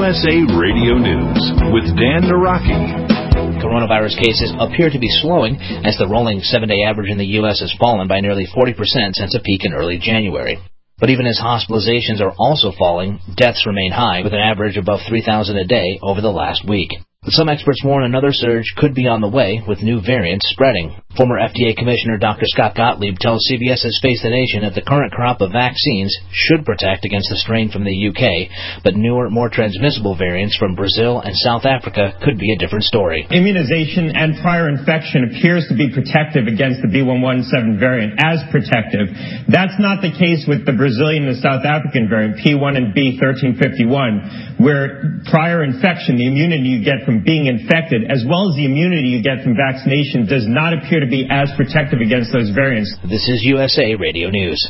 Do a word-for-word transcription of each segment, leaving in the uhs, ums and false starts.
S A Radio News with Dan Naraki. Coronavirus cases appear to be slowing as the rolling seven-day average in the U S has fallen by nearly forty percent since a peak in early January. But even as hospitalizations are also falling, deaths remain high, with an average above three thousand a day over the last week. But some experts warn another surge could be on the way, with new variants spreading. Former F D A Commissioner Doctor Scott Gottlieb tells C B S's Face the Nation that the current crop of vaccines should protect against the strain from the U K, but newer, more transmissible variants from Brazil and South Africa could be a different story. Immunization and prior infection appears to be protective against the B one one seven variant, as protective. That's not the case with the Brazilian and the South African variant, P one and B thirteen fifty-one, where prior infection, the immunity you get from being infected, as well as the immunity you get from vaccination, does not appear to be as protective against those variants. This is U S A Radio News.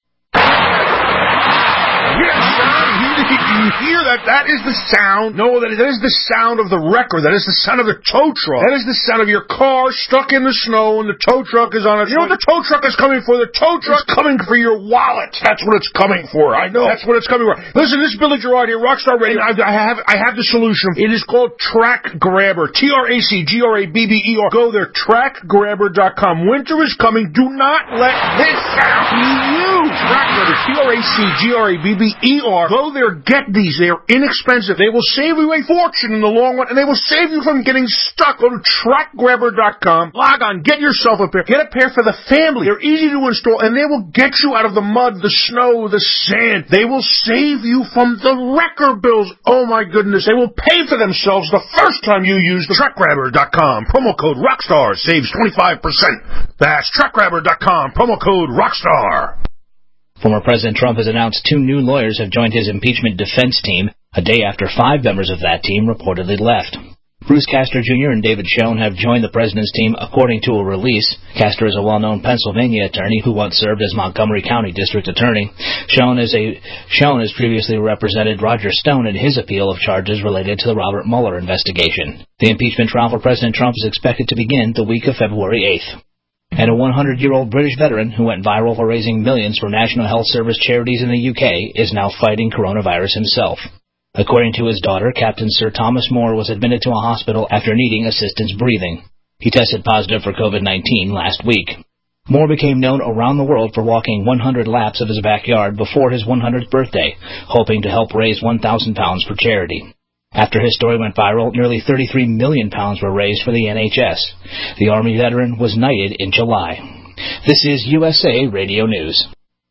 You hear that? That is the sound. No, that, that is the sound of the wrecker. That is the sound of the tow truck. That is the sound of your car stuck in the snow and the tow truck is on it. You know what the tow truck is coming for? The tow truck is coming for your wallet. That's what it's coming for. I know. That's what it's coming for. Listen, this is Billy Gerard here, Rockstar Radio. I, I have I have the solution. It is called Track Grabber. T R A C G R A B B E R. Go there, track grabber dot com. Winter is coming. Do not let this sound be used. Track Grabber. T R A C G R A B B E R. Go there, get these. They are inexpensive. They will save you a fortune in the long run, and they will save you from getting stuck. Go to track grabber dot com. Log on. Get yourself a pair. Get a pair for the family. They're easy to install, and they will get you out of the mud, the snow, the sand. They will save you from the wrecker bills. Oh, my goodness. They will pay for themselves the first time you use the track grabber dot com. Promo code ROCKSTAR saves twenty-five percent. That's track grabber dot com. Promo code ROCKSTAR. Former President Trump has announced two new lawyers have joined his impeachment defense team, a day after five members of that team reportedly left. Bruce Castor Junior and David Schoen have joined the president's team, according to a release. Castor is a well-known Pennsylvania attorney who once served as Montgomery County District Attorney. Schoen is a Schoen has previously represented Roger Stone in his appeal of charges related to the Robert Mueller investigation. The impeachment trial for President Trump is expected to begin the week of February eighth. And a hundred-year-old British veteran who went viral for raising millions for National Health Service charities in the U K is now fighting coronavirus himself. According to his daughter, Captain Sir Thomas Moore was admitted to a hospital after needing assistance breathing. He tested positive for COVID nineteen last week. Moore became known around the world for walking one hundred laps of his backyard before his one hundredth birthday, hoping to help raise one thousand pounds for charity. After his story went viral, nearly thirty-three million pounds were raised for the N H S. The Army veteran was knighted in July. This is U S A Radio News.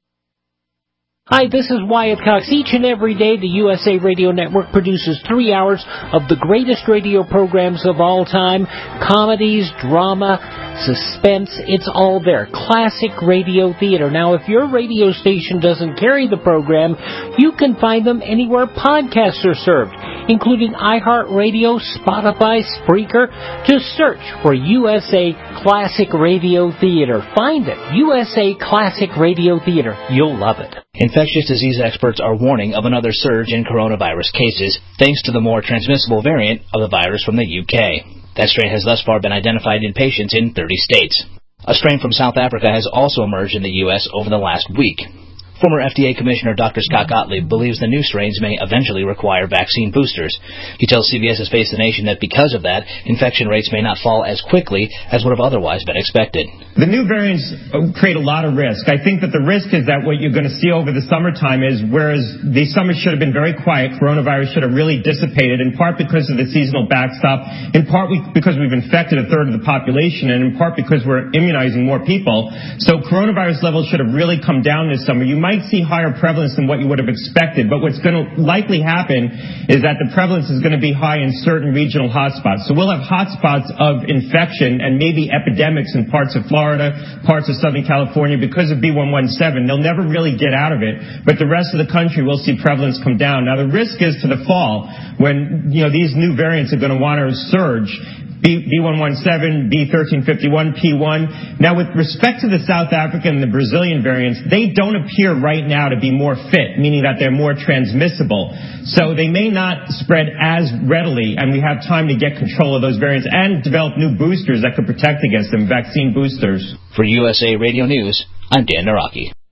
Hi, this is Wyatt Cox. Each and every day, the U S A Radio Network produces three hours of the greatest radio programs of all time. Comedies, drama, suspense, it's all there. Classic radio theater. Now, if your radio station doesn't carry the program, you can find them anywhere podcasts are served, including iHeartRadio, Spotify, Spreaker. Just search for U S A Classic Radio Theater. Find it. U S A Classic Radio Theater. You'll love it. Infectious disease experts are warning of another surge in coronavirus cases, thanks to the more transmissible variant of the virus from the U K. That strain has thus far been identified in patients in thirty states. A strain from South Africa has also emerged in the U S over the last week. Former F D A Commissioner Doctor Scott Gottlieb believes the new strains may eventually require vaccine boosters. He tells C B S's Face the Nation that because of that, infection rates may not fall as quickly as would have otherwise been expected. The new variants create a lot of risk. I think that the risk is that what you're going to see over the summertime is, whereas the summer should have been very quiet, coronavirus should have really dissipated, in part because of the seasonal backstop, in part because we've infected a third of the population, and in part because we're immunizing more people. So coronavirus levels should have really come down this summer. You might see higher prevalence than what you would have expected, but what's going to likely happen is that the prevalence is going to be high in certain regional hotspots. So we'll have hotspots of infection and maybe epidemics in parts of Florida, parts of Southern California because of B one one seven. They'll never really get out of it, but the rest of the country will see prevalence come down. Now the risk is to the fall when, you know, these new variants are going to want to surge. B one one seven, B thirteen fifty-one, P one. Now, with respect to the South African and the Brazilian variants, they don't appear right now to be more fit, meaning that they're more transmissible. So they may not spread as readily, and we have time to get control of those variants and develop new boosters that could protect against them, vaccine boosters. For U S A Radio News, I'm Dan Naraki.